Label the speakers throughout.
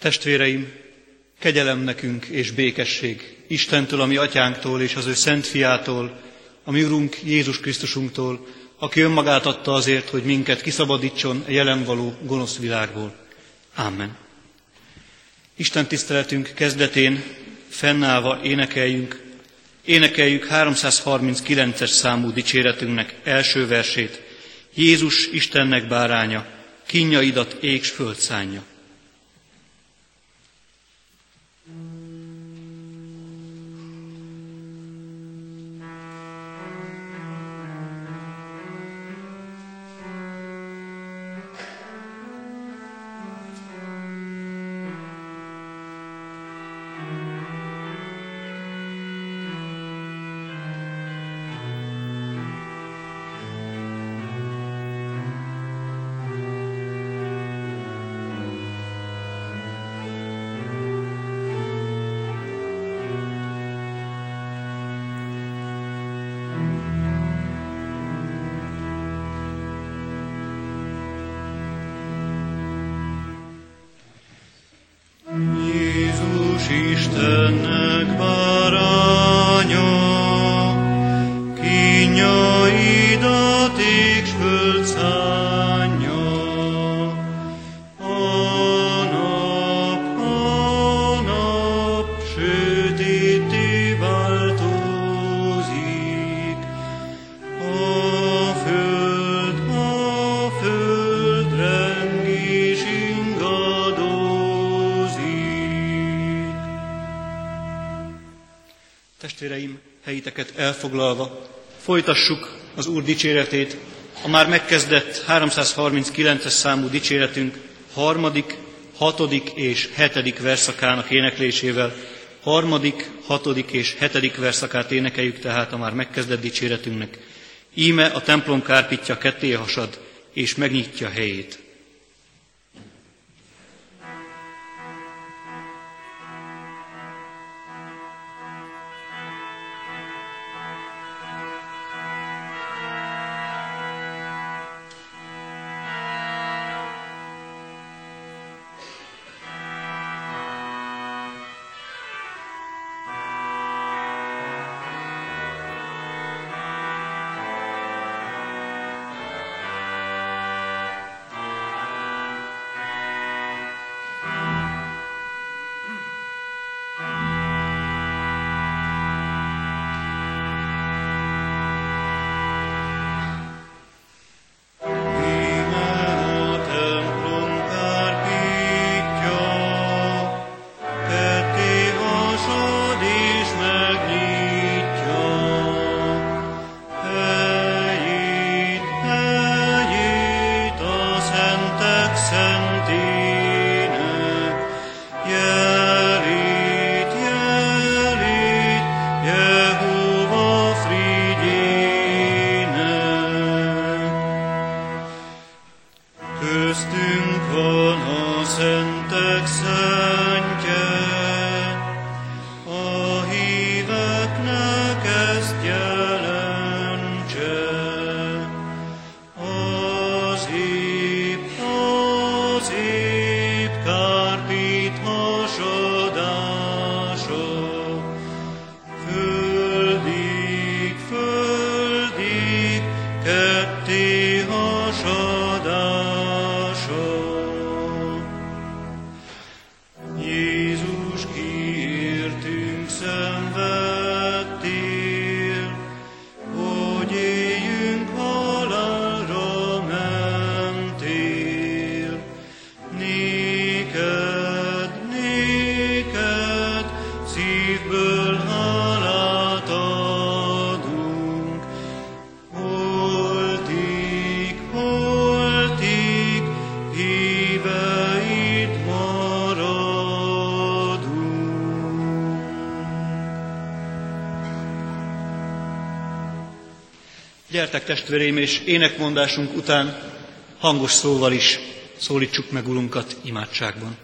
Speaker 1: Testvéreim, kegyelem nekünk és békesség Istentől, a mi atyánktól és az ő szent fiától, a mi Urunk Jézus Krisztusunktól, aki önmagát adta azért, hogy minket kiszabadítson a jelen való gonosz világból. Amen. Isten tiszteletünk kezdetén fennállva énekeljük 339-es számú dicséretünknek első versét. Jézus Istennek báránya, kínjaidat ég s föld szánja.
Speaker 2: Istennek báránya, kínjaidat ég s föld szánja. A nap sötétté változik, a föld reng és ingadozik.
Speaker 1: Testvéreim, helyiteket elfoglalva, folytassuk az Úr dicséretét, a már megkezdett 339-es számú dicséretünk 3., 6. és 7. verszakának éneklésével. 3., 6. és 7. verszakát énekeljük tehát a már megkezdett dicséretünknek. Íme a templom kárpitja ketté hasad, és megnyitja helyét.
Speaker 2: Köztünk van a szentek szentje, a híveknek ezt jelentse. Az épp kárpit hasadása, földig, ketté hasadása. Jézus, kiértünk szenvedtél, hogy éljünk, halálra mentél. Néked szívből hálát adunk. Holtig híveid maradunk.
Speaker 1: Gyertek testvéreim, és énekmondásunk után hangos szóval is szólítsuk meg Urunkat imádságban.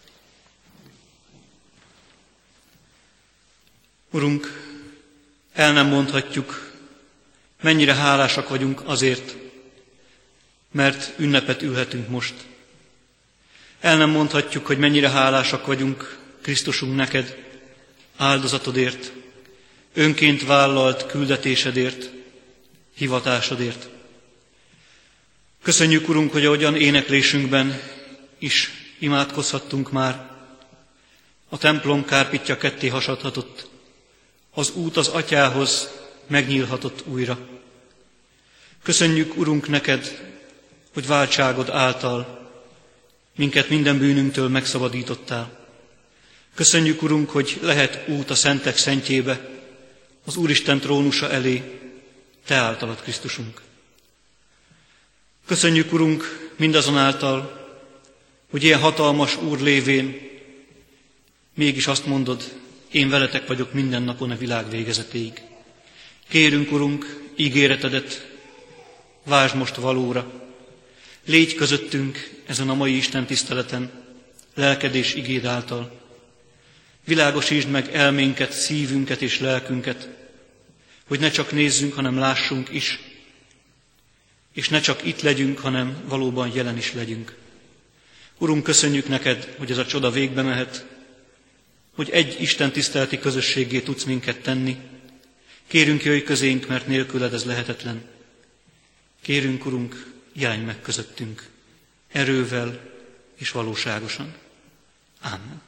Speaker 1: Urunk, el nem mondhatjuk, mennyire hálásak vagyunk azért, mert ünnepet ülhetünk most. El nem mondhatjuk, hogy mennyire hálásak vagyunk, Krisztusunk, neked, áldozatodért, önként vállalt küldetésedért, hivatásodért. Köszönjük, Urunk, hogy ahogyan éneklésünkben is imádkozhattunk már, a templom kárpitja ketté hasadhatott, az út az Atyához megnyílhatott újra. Köszönjük, Urunk, neked, hogy váltságod által minket minden bűnünktől megszabadítottál. Köszönjük, Urunk, hogy lehet út a szentek szentjébe, az Úristen trónusa elé, te általad, Krisztusunk. Köszönjük, Urunk, mindazonáltal, hogy ilyen hatalmas Úr lévén mégis azt mondod, én veletek vagyok minden napon a világ végezetéig. Kérünk, Urunk, ígéretedet váltsd most valóra. Légy közöttünk ezen a mai Isten tiszteleten, lelked és igéd által. Világosítsd meg elménket, szívünket és lelkünket, hogy ne csak nézzünk, hanem lássunk is, és ne csak itt legyünk, hanem valóban jelen is legyünk. Urunk, köszönjük neked, hogy ez a csoda végbe mehet, hogy egy Isten tiszteleti közösséggé tudsz minket tenni. Kérünk, jöjj közénk, mert nélküled ez lehetetlen. Kérünk, Urunk, jelenj meg közöttünk, erővel és valóságosan. Ámen.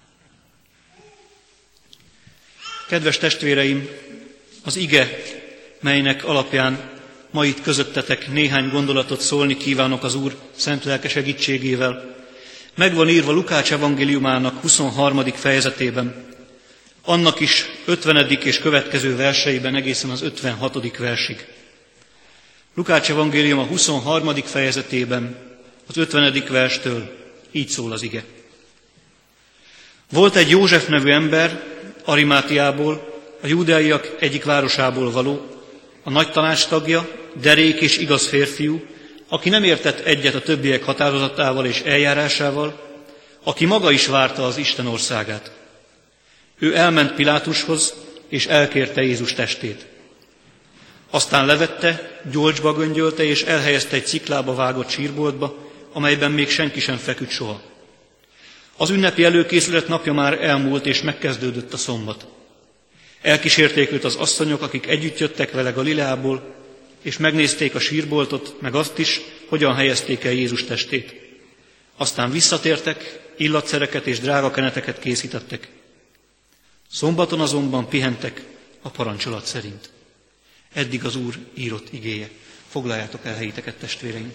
Speaker 1: Kedves testvéreim, az ige, melynek alapján ma itt közöttetek néhány gondolatot szólni kívánok az Úr szent lelke segítségével, meg van írva Lukács evangéliumának 23. fejezetében, annak is 50. és következő verseiben egészen az 56. versig. Lukács evangélium a 23. fejezetében, az 50. verstől így szól az ige. Volt egy József nevű ember, Arimátiából, a júdeaiak egyik városából való, a nagy tanács tagja, derék és igaz férfiú, aki nem értett egyet a többiek határozatával és eljárásával, aki maga is várta az Isten országát. Ő elment Pilátushoz, és elkérte Jézus testét. Aztán levette, gyolcsba göngyölte, és elhelyezte egy sziklába vágott sírboltba, amelyben még senki sem feküdt soha. Az ünnepi előkészület napja már elmúlt, és megkezdődött a szombat. Elkísérték őt az asszonyok, akik együtt jöttek vele Galileából, és megnézték a sírboltot, meg azt is, hogyan helyezték el Jézus testét. Aztán visszatértek, illatszereket és drága keneteket készítettek. Szombaton azonban pihentek a parancsolat szerint. Eddig az Úr írott igéje. Foglaljátok el helyiteket, testvéreim!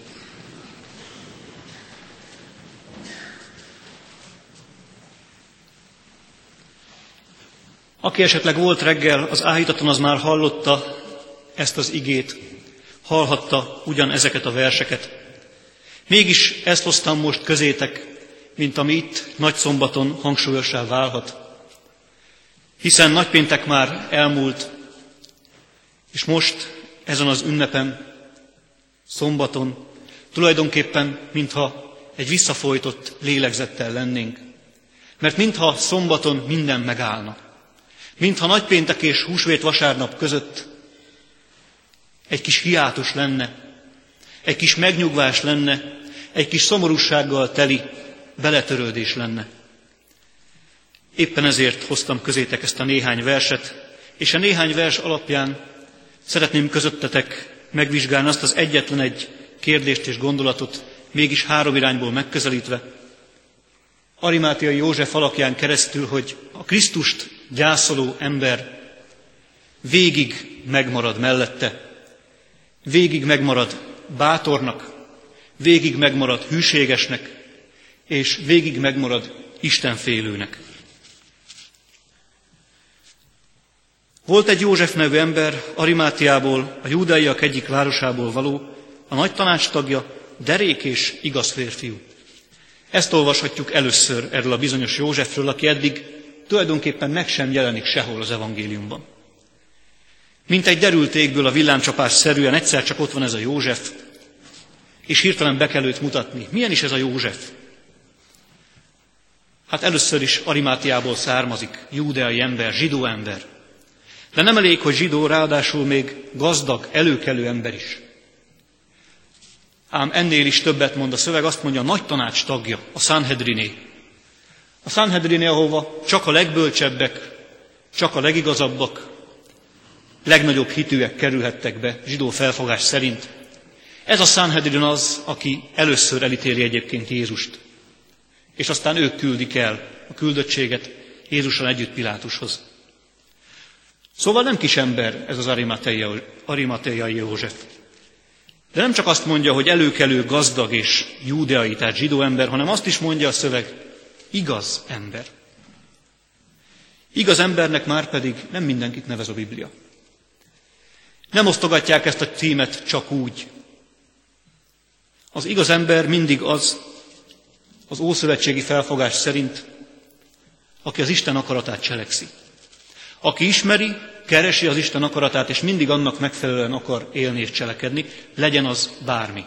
Speaker 1: Aki esetleg volt reggel az áhítaton, az már hallotta ezt az igét, hallhatta ugyanezeket a verseket. Mégis ezt hoztam most közétek, mint ami itt nagyszombaton hangsúlyossá válhat. Hiszen nagypéntek már elmúlt, és most ezen az ünnepen, szombaton, tulajdonképpen mintha egy visszafojtott lélegzettel lennénk. Mert mintha szombaton minden megállna. Mintha nagypéntek és húsvét vasárnap között egy kis hiátus lenne, egy kis megnyugvás lenne, egy kis szomorúsággal teli beletörődés lenne. Éppen ezért hoztam közétek ezt a néhány verset, és a néhány vers alapján szeretném közöttetek megvizsgálni azt az egyetlen egy kérdést és gondolatot, mégis három irányból megközelítve, Arimátiai József alakján keresztül, hogy a Krisztust gyászoló ember végig megmarad mellette, végig megmarad bátornak, végig megmarad hűségesnek, és végig megmarad istenfélőnek. Volt egy József nevű ember, Arimátiából, a júdeaiak egyik városából való, a nagy tanács tagja, derék és igaz férfiú. Ezt olvashatjuk először erről a bizonyos Józsefről, aki eddig tulajdonképpen meg sem jelenik sehol az evangéliumban. Mint egy derült égből a villámcsapás szerűen egyszer csak ott van ez a József, és hirtelen be kell őt mutatni. Milyen is ez a József? Hát először is Arimátiából származik, júdeai ember, zsidó ember. De nem elég, hogy zsidó, ráadásul még gazdag, előkelő ember is. Ám ennél is többet mond a szöveg, azt mondja, a nagy tanács tagja, a Sanhedriné. A Sanhedriné, ahova csak a legbölcsebbek, csak a legigazabbak, legnagyobb hitűek kerülhettek be, zsidó felfogás szerint. Ez a Sanhedrin az, aki először elítéli egyébként Jézust. És aztán ők küldik el a küldöttséget Jézussal együtt Pilátushoz. Szóval nem kis ember ez az arimateai József. De nem csak azt mondja, hogy előkelő, gazdag és júdeai, tehát zsidó ember, hanem azt is mondja a szöveg, igaz ember. Igaz embernek már pedig nem mindenkit nevez a Biblia. Nem osztogatják ezt a címet csak úgy. Az igaz ember mindig az ószövetségi felfogás szerint, aki az Isten akaratát cselekszi. Aki ismeri, keresi az Isten akaratát, és mindig annak megfelelően akar élni és cselekedni, legyen az bármi.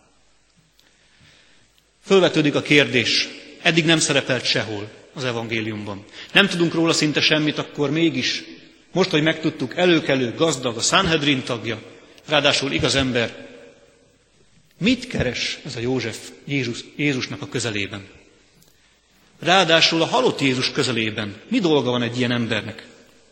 Speaker 1: Fölvetődik a kérdés, eddig nem szerepelt sehol az evangéliumban. Nem tudunk róla szinte semmit, akkor mégis, most, hogy megtudtuk, előkelő, gazdag, a Sanhedrin tagja, ráadásul igaz ember, mit keres ez a József Jézusnak a közelében? Ráadásul a halott Jézus közelében. Mi dolga van egy ilyen embernek?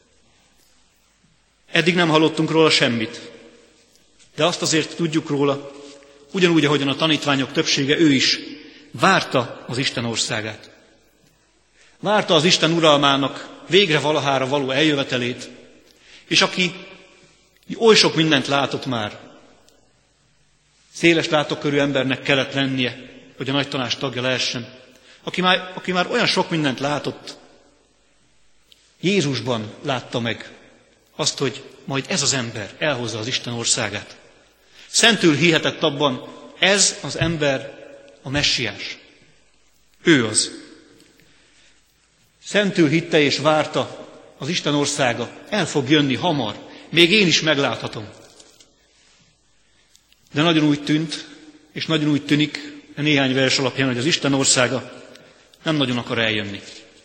Speaker 1: Eddig nem hallottunk róla semmit, de azt azért tudjuk róla, ugyanúgy, ahogyan a tanítványok többsége, ő is várta az Isten országát. Várta az Isten uralmának végre valahára való eljövetelét, és aki oly sok mindent látott már, széles látókörű embernek kellett lennie, hogy a nagy tanács tagja lehessen, aki már olyan sok mindent látott, Jézusban látta meg azt, hogy majd ez az ember elhozza az Isten országát. Szentül hihetett abban, ez az ember a messiás. Ő az. Szentül hitte és várta, az Isten országa el fog jönni hamar, még én is megláthatom. De nagyon úgy tűnt, és nagyon úgy tűnik néhány vers alapján, hogy az Isten országa nem nagyon akar eljönni.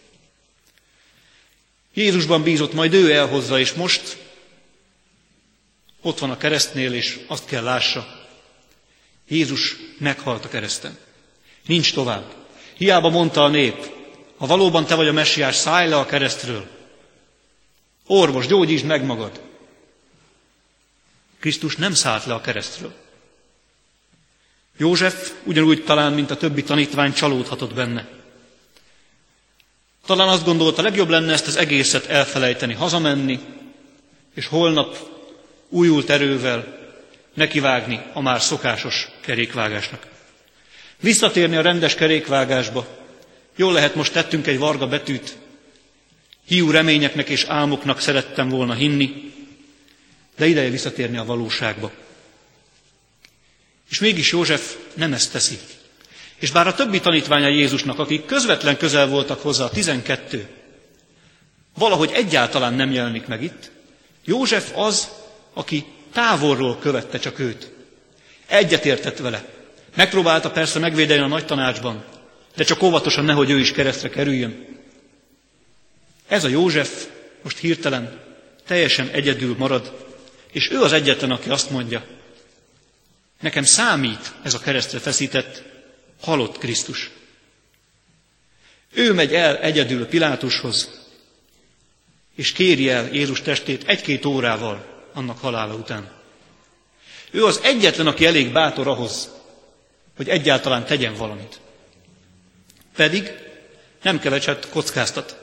Speaker 1: Jézusban bízott, majd ő elhozza, és most ott van a keresztnél, és azt kell lássa, Jézus meghalt a kereszten. Nincs tovább. Hiába mondta a nép, ha valóban te vagy a messiás, szállj le a keresztről. Orvos, gyógyítsd meg magad. Krisztus nem szállt le a keresztről. József ugyanúgy talán, mint a többi tanítvány, csalódhatott benne. Talán azt gondolta, legjobb lenne ezt az egészet elfelejteni, hazamenni, és holnap újult erővel nekivágni a már szokásos kerékvágásnak. Visszatérni a rendes kerékvágásba. Jól lehet, most tettünk egy varga betűt, hiú reményeknek és álmoknak szerettem volna hinni, de ideje visszatérni a valóságba. És mégis József nem ezt teszi. És bár a többi tanítványa Jézusnak, akik közvetlen közel voltak hozzá, a 12, valahogy egyáltalán nem jelenik meg itt, József az, aki távolról követte csak őt. Egyetértett vele. Megpróbálta persze megvédeni a nagy tanácsban, de csak óvatosan, nehogy ő is keresztre kerüljön. Ez a József most hirtelen teljesen egyedül marad, és ő az egyetlen, aki azt mondja, nekem számít ez a keresztre feszített, halott Krisztus. Ő megy el egyedül Pilátushoz, és kéri el Jézus testét 1-2 órával annak halála után. Ő az egyetlen, aki elég bátor ahhoz, hogy egyáltalán tegyen valamit. Pedig nem keveset kockáztat.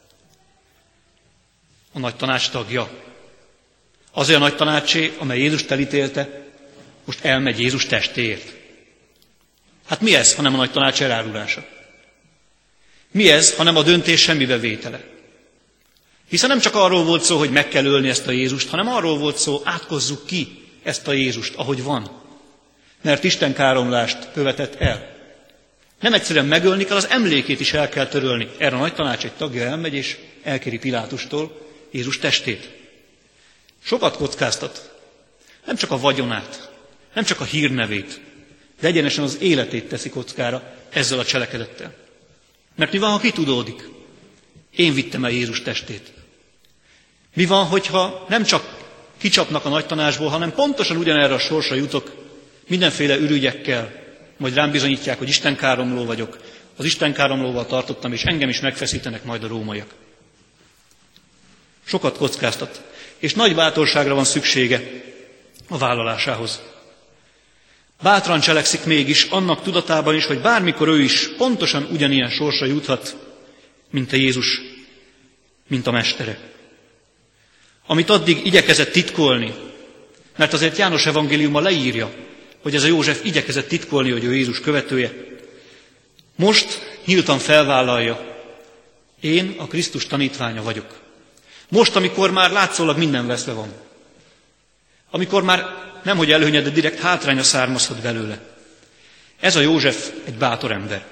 Speaker 1: A nagy tanács tagja. Az olyan nagy tanácsé, amely Jézust elítélte, most elmegy Jézus testéért. Hát mi ez, hanem a nagy tanács elárulása? Mi ez, hanem a döntés semmibevétele? Hiszen nem csak arról volt szó, hogy meg kell ölni ezt a Jézust, hanem arról volt szó, átkozzuk ki ezt a Jézust, ahogy van. Mert Isten káromlást követett el. Nem egyszerűen megölni kell, az emlékét is el kell törölni. Erre a nagy tanács egy tagja elmegy, és elkéri Pilátustól Jézus testét. Sokat kockáztat. Nem csak a vagyonát, nem csak a hírnevét, de egyenesen az életét teszi kockára ezzel a cselekedettel. Mert mi van, ha kitudódik? Én vittem el Jézus testét. Mi van, hogyha nem csak kicsapnak a nagy tanácsból, hanem pontosan ugyanerre a sorsra jutok, mindenféle ürügyekkel, majd rám bizonyítják, hogy istenkáromló vagyok, az istenkáromlóval tartottam, és engem is megfeszítenek majd a rómaiak. Sokat kockáztat, és nagy bátorságra van szüksége a vállalásához. Bátran cselekszik mégis, annak tudatában is, hogy bármikor ő is pontosan ugyanilyen sorsra juthat, mint a Jézus, mint a mestere. Amit addig igyekezett titkolni, mert azért János evangéliuma leírja, hogy ez a József igyekezett titkolni, hogy ő Jézus követője, most nyíltan felvállalja, én a Krisztus tanítványa vagyok. Most, amikor már látszólag minden veszve van. Amikor már nemhogy előnye, de direkt hátránya származhat belőle. Ez a József egy bátor ember.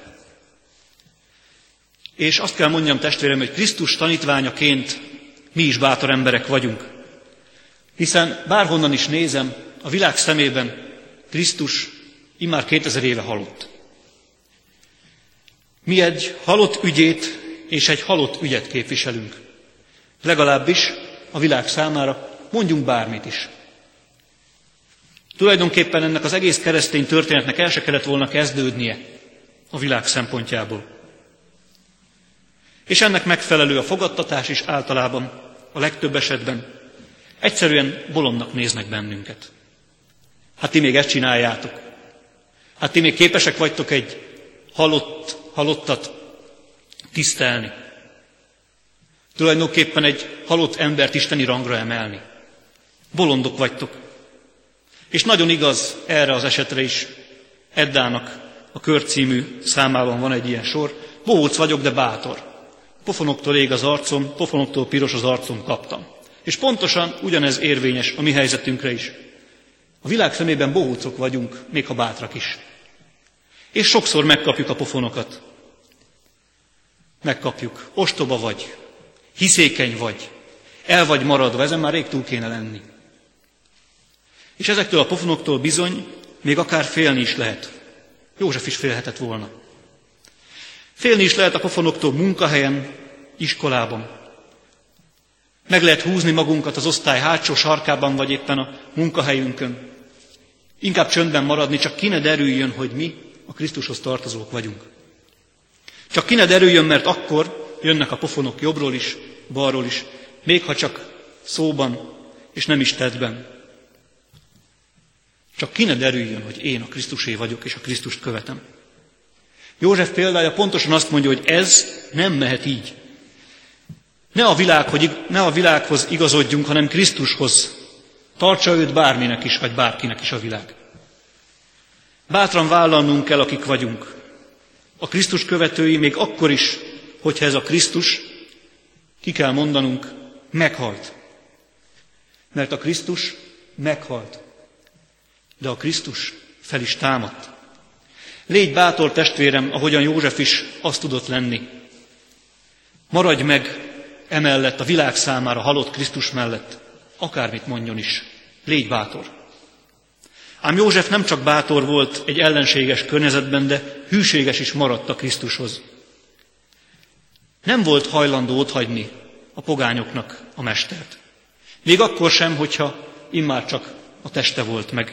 Speaker 1: És azt kell mondjam, testvérem, hogy Krisztus tanítványaként mi is bátor emberek vagyunk. Hiszen bárhonnan is nézem, a világ szemében Krisztus immár 2000 éve halott. Mi egy halott ügyét és egy halott ügyet képviselünk. Legalábbis a világ számára, mondjunk bármit is. Tulajdonképpen ennek az egész keresztény történetnek el se kellett volna kezdődnie a világ szempontjából. És ennek megfelelő a fogadtatás is általában, a legtöbb esetben egyszerűen bolondnak néznek bennünket. Hát ti még ezt csináljátok. Hát ti még képesek vagytok egy halottat tisztelni. Tulajdonképpen egy halott embert isteni rangra emelni. Bolondok vagytok. És nagyon igaz erre az esetre is. Eddának a Kör című számában van egy ilyen sor. Bohóc vagyok, de bátor. Pofonoktól ég az arcom, pofonoktól piros az arcom kaptam. És pontosan ugyanez érvényes a mi helyzetünkre is. A világ szemében bohócok vagyunk, még ha bátrak is. És sokszor megkapjuk a pofonokat. Megkapjuk. Ostoba vagy, hiszékeny vagy, el vagy maradva, ezen már rég túl kéne lenni. És ezektől a pofonoktól bizony még akár félni is lehet. József is félhetett volna. Félni is lehet a pofonoktól munkahelyen, iskolában. Meg lehet húzni magunkat az osztály hátsó sarkában, vagy éppen a munkahelyünkön. Inkább csöndben maradni, csak ki ne derüljön, hogy mi a Krisztushoz tartozók vagyunk. Csak ki ne derüljön, mert akkor jönnek a pofonok jobbról is, balról is, még ha csak szóban és nem is tettben. Csak ki ne derüljön, hogy én a Krisztusé vagyok, és a Krisztust követem. József példája pontosan azt mondja, hogy ez nem mehet így. Ne a világhoz igazodjunk, hanem Krisztushoz. Tartsa őt bárminek is, vagy bárkinek is a világ. Bátran vállalnunk kell, akik vagyunk. A Krisztus követői még akkor is, hogyha ez a Krisztus, ki kell mondanunk, meghalt. Mert a Krisztus meghalt. De a Krisztus fel is támadt. Légy bátor, testvérem, ahogyan József is azt tudott lenni. Maradj meg emellett a világ számára halott Krisztus mellett, akármit mondjon is. Légy bátor. Ám József nem csak bátor volt egy ellenséges környezetben, de hűséges is maradt a Krisztushoz. Nem volt hajlandó otthagyni a pogányoknak a mestert. Még akkor sem, hogyha immár csak a teste volt meg.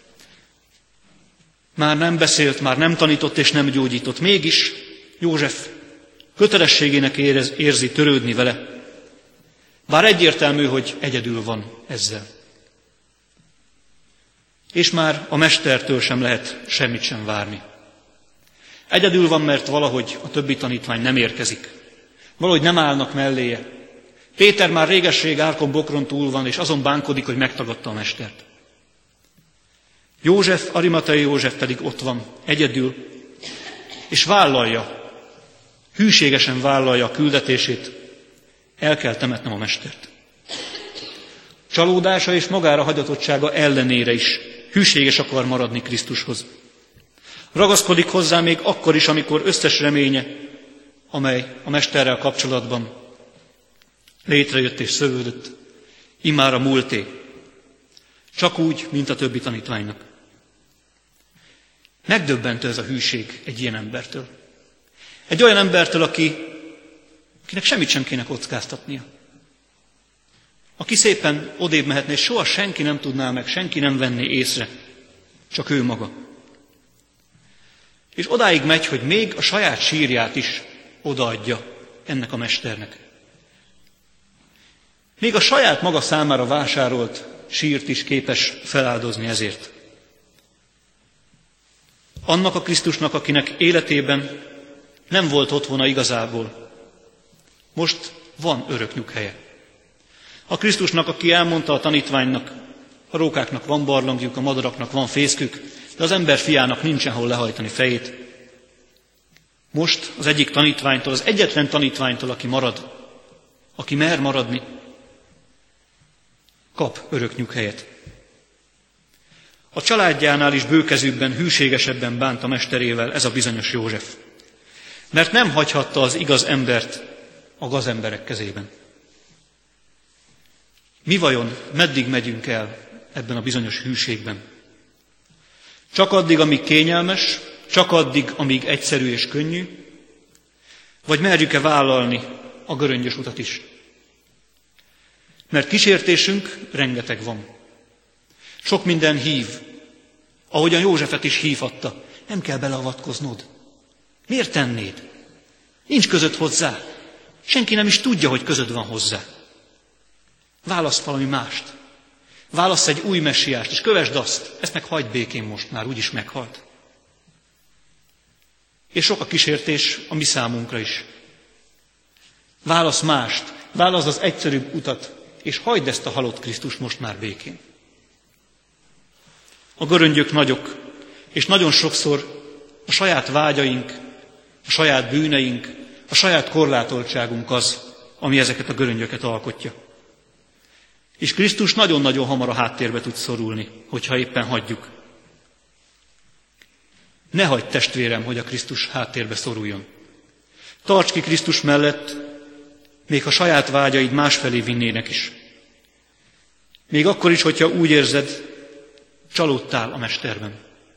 Speaker 1: Már nem beszélt, már nem tanított és nem gyógyított. Mégis József kötelességének érzi törődni vele. Bár egyértelmű, hogy egyedül van ezzel. És már a mestertől sem lehet semmit sem várni. Egyedül van, mert valahogy a többi tanítvány nem érkezik. Valahogy nem állnak melléje. Péter már régesség árkon bokron túl van, és azon bánkodik, hogy megtagadta a mestert. József, Arimathei József pedig ott van, egyedül, és vállalja, hűségesen vállalja a küldetését, el kell temetnem a mestert. Csalódása és magára hagyatottsága ellenére is hűséges akar maradni Krisztushoz. Ragaszkodik hozzá még akkor is, amikor összes reménye, amely a mesterrel kapcsolatban létrejött és szövődött, immár a múlté. Csak úgy, mint a többi tanítványnak. Megdöbbentő ez a hűség egy ilyen embertől. Egy olyan embertől, akinek semmit sem kéne kockáztatnia. Aki szépen odébb mehetne, és soha senki nem tudná meg, senki nem venné észre, csak ő maga. És odáig megy, hogy még a saját sírját is odaadja ennek a mesternek. Még a saját maga számára vásárolt sírt is képes feláldozni ezért. Annak a Krisztusnak, akinek életében nem volt otthona igazából, most van örök nyughelye. A Krisztusnak, aki elmondta a tanítványnak, a rókáknak van barlangjuk, a madaraknak van fészkük, de az ember fiának nincsen hol lehajtani fejét. Most az egyik tanítványtól, az egyetlen tanítványtól, aki marad, aki mer maradni, kap örök nyughelyet. A családjánál is bőkezűbben, hűségesebben bánt a mesterével ez a bizonyos József. Mert nem hagyhatta az igaz embert a gazemberek kezében. Mi vajon, meddig megyünk el ebben a bizonyos hűségben? Csak addig, amíg kényelmes, csak addig, amíg egyszerű és könnyű, vagy merjük-e vállalni a göröngyös utat is? Mert kísértésünk rengeteg van. Sok minden hív, ahogyan Józsefet is hívhatta. Nem kell beleavatkoznod. Miért tennéd? Nincs közöd hozzá. Senki nem is tudja, hogy közöd van hozzá. Válasz valami mást. Válasz egy új messiást, és kövesd azt. Ezt meg hagyd békén most már, úgyis meghalt. És sok a kísértés a mi számunkra is. Válasz mást, válasz az egyszerűbb utat, és hagyd ezt a halott Krisztust most már békén. A göröngyök nagyok, és nagyon sokszor a saját vágyaink, a saját bűneink, a saját korlátoltságunk az, ami ezeket a göröngyöket alkotja. És Krisztus nagyon-nagyon hamar a háttérbe tud szorulni, hogyha éppen hagyjuk. Ne hagyd, testvérem, hogy a Krisztus háttérbe szoruljon. Tarts ki Krisztus mellett, még ha saját vágyaid másfelé vinnének is. Még akkor is, hogyha úgy érzed, csalódtál a mesterben.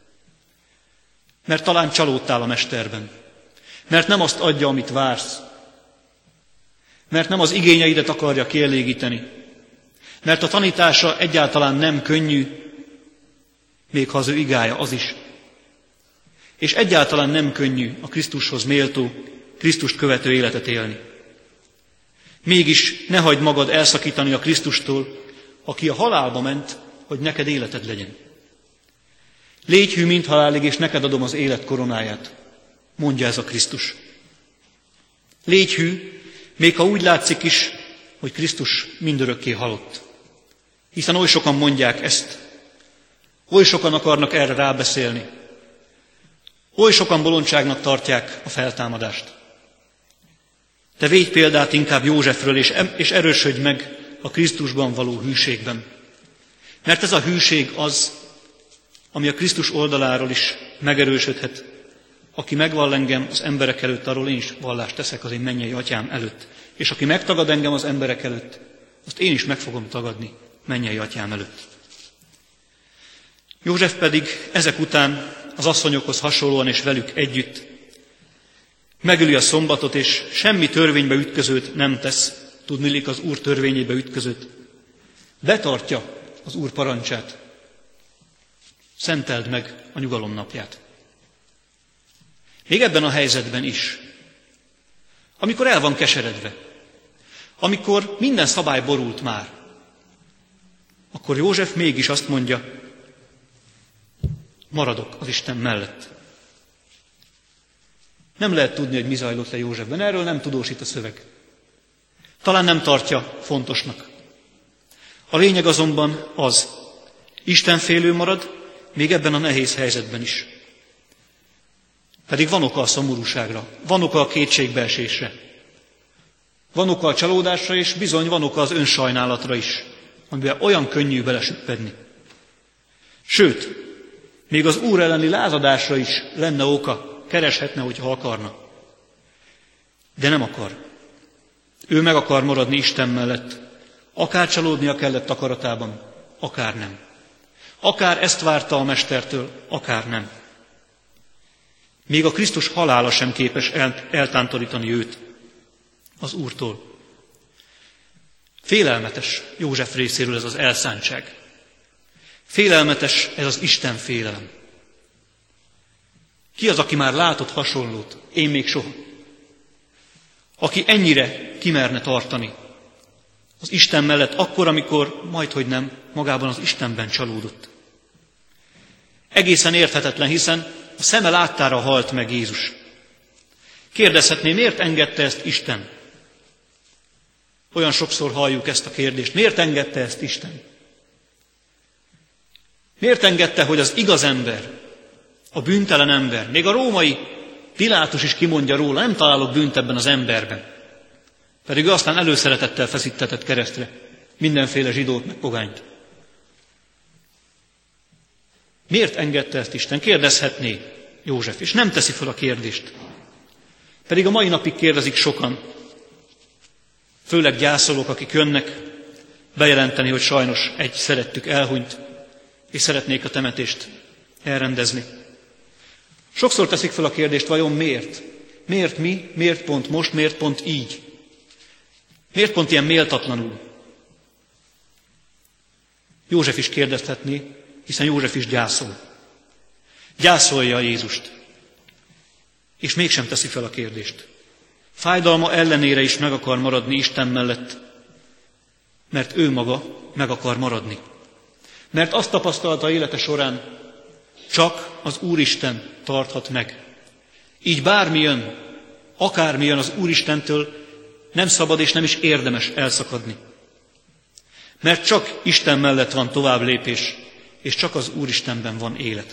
Speaker 1: Mert talán csalódtál a mesterben. Mert nem azt adja, amit vársz. Mert nem az igényeidet akarja kielégíteni. Mert a tanítása egyáltalán nem könnyű, még ha az ő igája az is. És egyáltalán nem könnyű a Krisztushoz méltó, Krisztust követő életet élni. Mégis ne hagyd magad elszakítani a Krisztustól, aki a halálba ment, hogy neked életed legyen. Légy hű mind halálig, és neked adom az élet koronáját, mondja ez a Krisztus. Légy hű, még ha úgy látszik is, hogy Krisztus mindörökké halott. Hiszen oly sokan mondják ezt, oly sokan akarnak erre rábeszélni, oly sokan bolondságnak tartják a feltámadást. Te védj példát inkább Józsefről, és erősödj meg a Krisztusban való hűségben. Mert ez a hűség az, ami a Krisztus oldaláról is megerősödhet. Aki megvall engem az emberek előtt, arról én is vallást teszek az én mennyei atyám előtt. És aki megtagad engem az emberek előtt, azt én is meg fogom tagadni mennyei atyám előtt. József pedig ezek után az asszonyokhoz hasonlóan és velük együtt megöli a szombatot, és semmi törvénybe ütközőt nem tesz, tudniillik az Úr törvényébe ütközőt. Betartja az Úr parancsát. Szenteld meg a nyugalom napját. Még ebben a helyzetben is, amikor el van keseredve, amikor minden szabály borult már, akkor József mégis azt mondja, maradok az Isten mellett. Nem lehet tudni, hogy mi zajlott le Józsefben, erről nem tudósít a szöveg. Talán nem tartja fontosnak. A lényeg azonban az, istenfélő marad, még ebben a nehéz helyzetben is. Pedig van oka a szomorúságra, van oka a kétségbeesésre, van oka a csalódásra, és bizony van oka az önsajnálatra is, amiben olyan könnyű belesüppedni. Sőt, még az Úr elleni lázadásra is lenne oka, kereshetne, hogyha akarna. De nem akar. Ő meg akar maradni Isten mellett, akár csalódnia kellett akaratában, akár nem. Akár ezt várta a mestertől, akár nem. Még a Krisztus halála sem képes eltántorítani őt az Úrtól. Félelmetes József részéről ez az elszántság. Félelmetes ez az Isten félelem. Ki az, aki már látott hasonlót? Én még soha. Aki ennyire kimerne tartani az Isten mellett akkor, amikor majdhogy nem magában az Istenben csalódott. Egészen érthetetlen, hiszen a szeme láttára halt meg Jézus. Kérdezhetné, miért engedte ezt Isten? Olyan sokszor halljuk ezt a kérdést. Miért engedte ezt Isten? Miért engedte, hogy az igaz ember, a bűntelen ember, még a római Pilátus is kimondja róla, nem találok bűnt ebben az emberben. Pedig ő aztán előszeretettel feszítetett keresztre mindenféle zsidót meg pogányt. Miért engedte ezt Isten? Kérdezhetné József, és nem teszi fel a kérdést. Pedig a mai napig kérdezik sokan, főleg gyászolók, akik jönnek bejelenteni, hogy sajnos egy szerettük elhunyt, és szeretnék a temetést elrendezni. Sokszor teszik fel a kérdést, vajon miért? Miért mi? Miért pont most? Miért pont így? Miért pont ilyen méltatlanul? József is kérdezhetné, hiszen József is gyászol. Gyászolja Jézust. És mégsem teszi fel a kérdést. Fájdalma ellenére is meg akar maradni Isten mellett, mert ő maga meg akar maradni. Mert azt tapasztalta élete során, csak az Úristen tarthat meg. Így bármi jön, akármi jön az Úristentől, nem szabad és nem is érdemes elszakadni. Mert csak Isten mellett van tovább lépés, és csak az Úristenben van élet.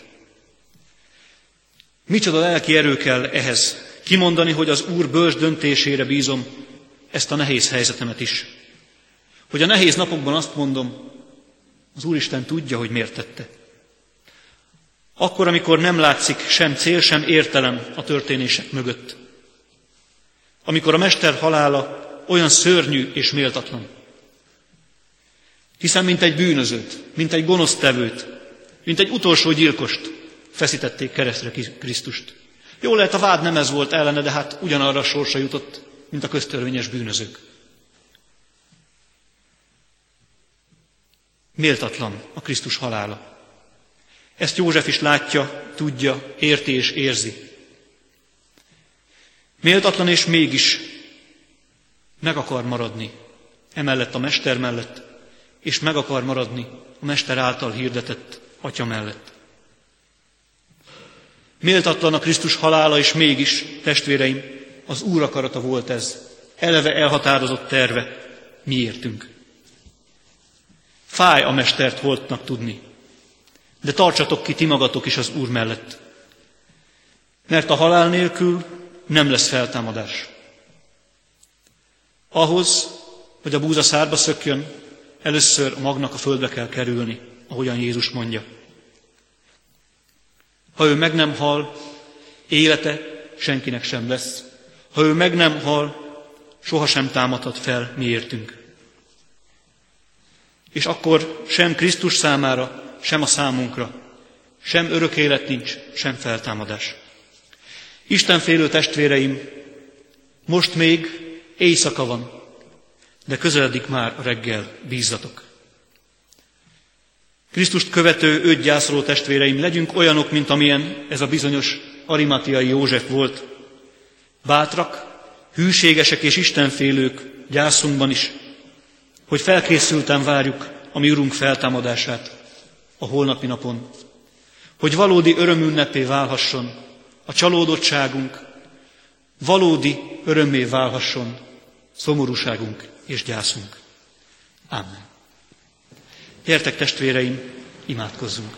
Speaker 1: Micsoda lelki erő kell ehhez, kimondani, hogy az Úr bölcs döntésére bízom ezt a nehéz helyzetemet is. Hogy a nehéz napokban azt mondom, az Úristen tudja, hogy miért tette. Akkor, amikor nem látszik sem cél, sem értelem a történések mögött. Amikor a mester halála olyan szörnyű és méltatlan. Hiszen mint egy bűnözőt, mint egy gonosztevőt, mint egy utolsó gyilkost feszítették keresztre Krisztust. Jól lehet, a vád nem ez volt ellene, de hát ugyanarra a sorsa jutott, mint a köztörvényes bűnözők. Méltatlan a Krisztus halála. Ezt József is látja, tudja, érti és érzi. Méltatlan és mégis meg akar maradni emellett a mester mellett, és meg akar maradni a mester által hirdetett atya mellett. Méltatlan a Krisztus halála, és mégis, testvéreim, az Úr akarata volt ez, eleve elhatározott terve miértünk. Fáj a mestert holtnak tudni, de tartsatok ki ti magatok is az Úr mellett, mert a halál nélkül nem lesz feltámadás. Ahhoz, hogy a búza szárba szökjön, először a magnak a földbe kell kerülni, ahogyan Jézus mondja. Ha ő meg nem hal, élete senkinek sem lesz. Ha ő meg nem hal, sohasem támadhat fel miértünk. És akkor sem Krisztus számára, sem a számunkra, sem örök élet nincs, sem feltámadás. Istenfélő testvéreim, most még éjszaka van, de közeledik már a reggel, bízzatok. Krisztust követő, őt gyászoló testvéreim, legyünk olyanok, mint amilyen ez a bizonyos arimatiai József volt. Bátrak, hűségesek és istenfélők gyászunkban is, hogy felkészülten várjuk a mi Urunk feltámadását a holnapi napon, hogy valódi örömünnepé válhasson a csalódottságunk, valódi örömmé válhasson szomorúságunk és gyászunk. Amen. Gyertek, testvéreim, imádkozzunk!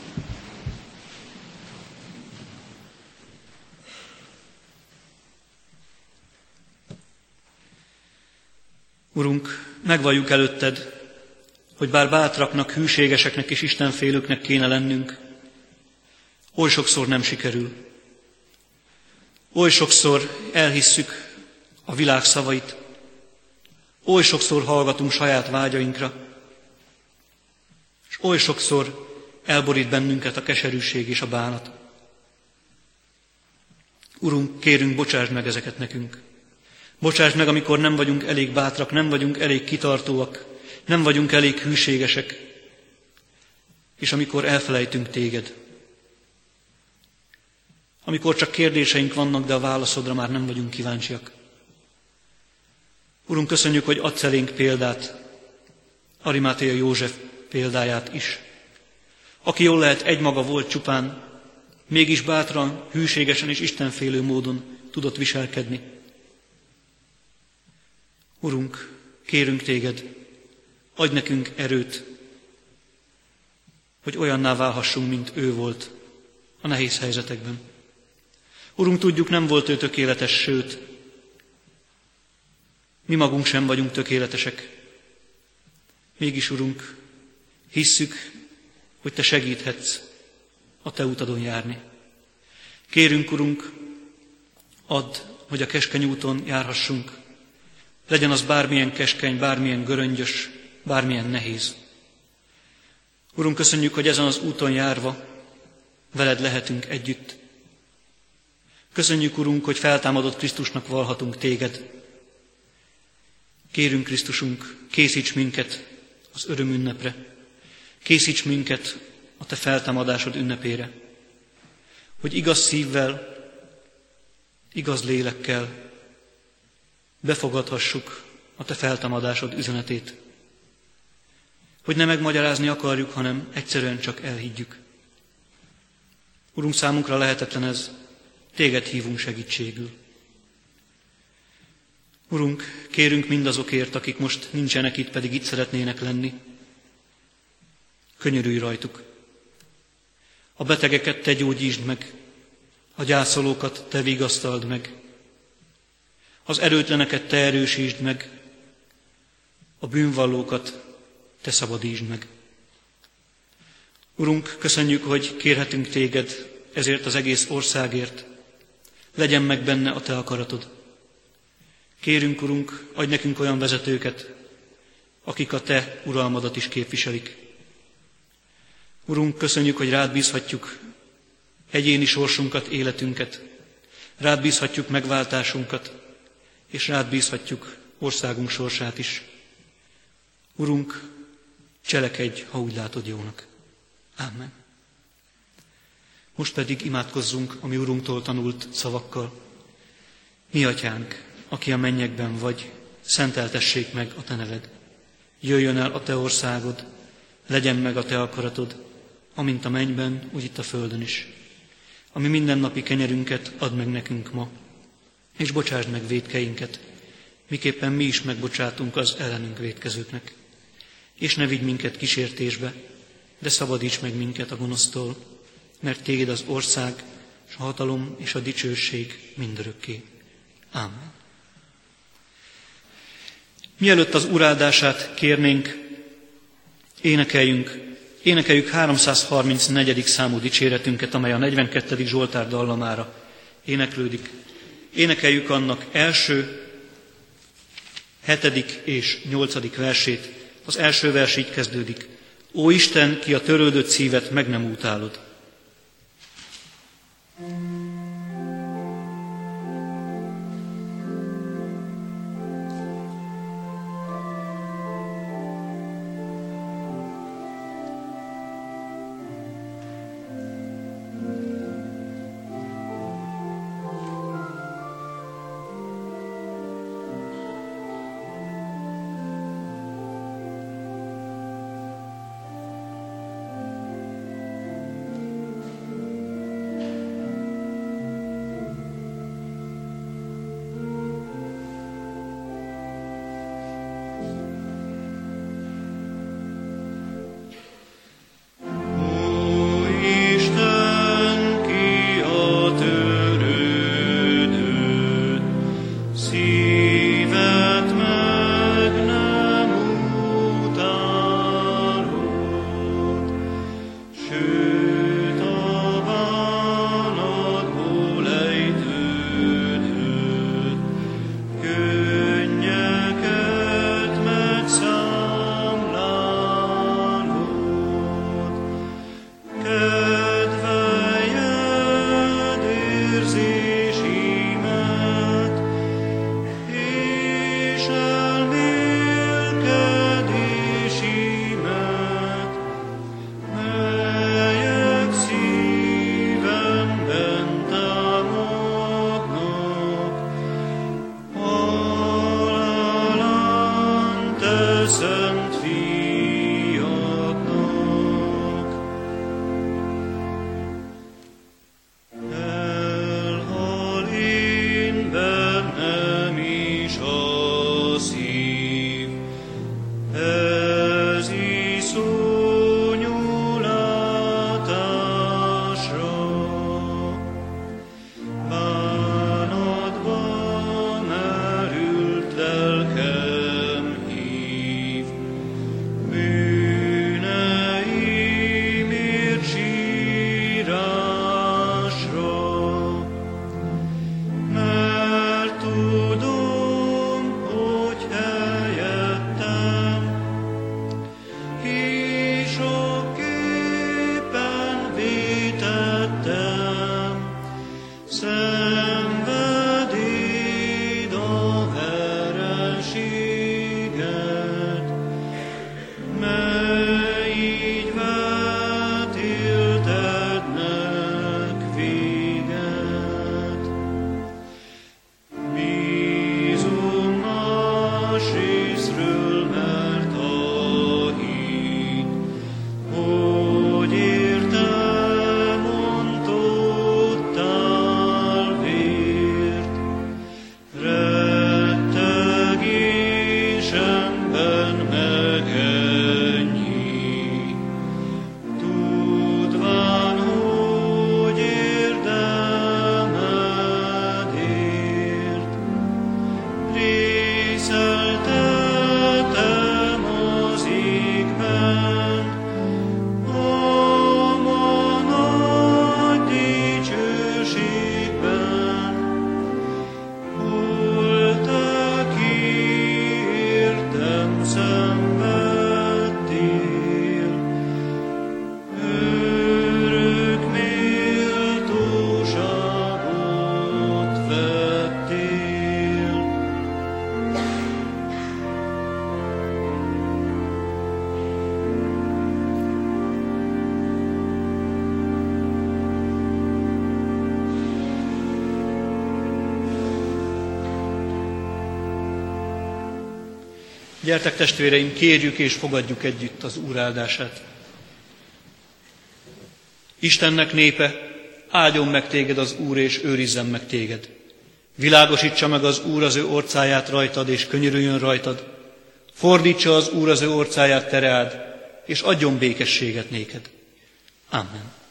Speaker 1: Urunk, megvalljuk előtted, hogy bár bátraknak, hűségeseknek és istenfélőknek kéne lennünk, oly sokszor nem sikerül. Oly sokszor elhisszük a világ szavait, oly sokszor hallgatunk saját vágyainkra, és oly sokszor elborít bennünket a keserűség és a bánat. Urunk, kérünk, bocsásd meg ezeket nekünk. Bocsásd meg, amikor nem vagyunk elég bátrak, nem vagyunk elég kitartóak, nem vagyunk elég hűségesek. és amikor elfelejtünk téged. Amikor csak kérdéseink vannak, de a válaszodra már nem vagyunk kíváncsiak. Urunk, köszönjük, hogy adsz elénk példát, Arimáthei József példáját is, aki jól lehet egymaga volt csupán, mégis bátran, hűségesen és istenfélő módon tudott viselkedni. Urunk, kérünk téged, adj nekünk erőt, hogy olyanná válhassunk, mint ő volt a nehéz helyzetekben. Urunk, tudjuk, nem volt ő tökéletes, sőt, mi magunk sem vagyunk tökéletesek. Mégis, Urunk, hisszük, hogy Te segíthetsz a Te utadon járni. Kérünk, Urunk, add, hogy a keskeny úton járhassunk. Legyen az bármilyen keskeny, bármilyen göröngyös, bármilyen nehéz. Urunk, köszönjük, hogy ezen az úton járva veled lehetünk együtt. Köszönjük, Urunk, hogy feltámadott Krisztusnak vallhatunk téged. Kérünk, Krisztusunk, készíts minket az örömünnepre, készíts minket a Te feltámadásod ünnepére, hogy igaz szívvel, igaz lélekkel befogadhassuk a Te feltámadásod üzenetét. Hogy ne megmagyarázni akarjuk, hanem egyszerűen csak elhiggyük. Urunk, számunkra lehetetlen ez, téged hívunk segítségül. Urunk, kérünk mindazokért, akik most nincsenek itt, pedig itt szeretnének lenni. Könyörülj rajtuk. A betegeket Te gyógyítsd meg, a gyászolókat Te vigasztald meg, az erőtleneket Te erősítsd meg, a bűnvallókat Te szabadítsd meg. Urunk, köszönjük, hogy kérhetünk Téged ezért az egész országért. Legyen meg benne a Te akaratod. Kérünk, Urunk, adj nekünk olyan vezetőket, akik a Te uralmadat is képviselik. Urunk, köszönjük, hogy rád bízhatjuk egyéni sorsunkat, életünket, rád bízhatjuk megváltásunkat, és rád bízhatjuk országunk sorsát is. Urunk, cselekedj, ha úgy látod jónak. Amen. Most pedig imádkozzunk a mi Urunktól tanult szavakkal. Mi Atyánk, aki a mennyekben vagy, szenteltessék meg a Te neved. Jöjjön el a Te országod, legyen meg a Te akaratod, amint a mennyben, úgy itt a földön is. A mi mindennapi kenyerünket add meg nekünk ma, és bocsásd meg vétkeinket, miképpen mi is megbocsátunk az ellenünk vétkezőknek. És ne vigy minket kísértésbe, de szabadíts meg minket a gonosztól, mert Téged az ország, és a hatalom és a dicsőség mindörökké. Ámen. Mielőtt az Úr áldását kérnénk, énekeljük 334. számú dicséretünket, amely a 42. Zsoltár dallamára éneklődik. Énekeljük annak első, 7. és 8. versét. Az első vers így kezdődik. Ó Isten, ki a törődött szívet meg nem utálod.
Speaker 2: szent fiadnak. Elhal én bennem is a szív, ez iszonyú látásra. Bánatba merült lelkem hív, bűneimért sírásra. Mert tudom, hogy helyettem ki sokképpen vétettem, szenvedéd a vereséget, mely így vetéltednek véget. Bízom másrészről, mert a hit, hogy értem ontottál vért, rettegésemben megennyit, tudván, hogy érdemedért. Részeltetem az égben, a ma nagy dicsőségben, hol te kiértem szenvedtél, örök méltóságot vettél.
Speaker 1: Gyertek testvéreim, kérjük és fogadjuk együtt az Úr áldását. Istennek népe, áldjon meg téged az Úr, és őrizzen meg téged. Világosítsa meg az Úr az ő orcáját rajtad, és könyörüljön rajtad. Fordítsa az Úr az ő orcáját tereád, és adjon békességet néked. Amen.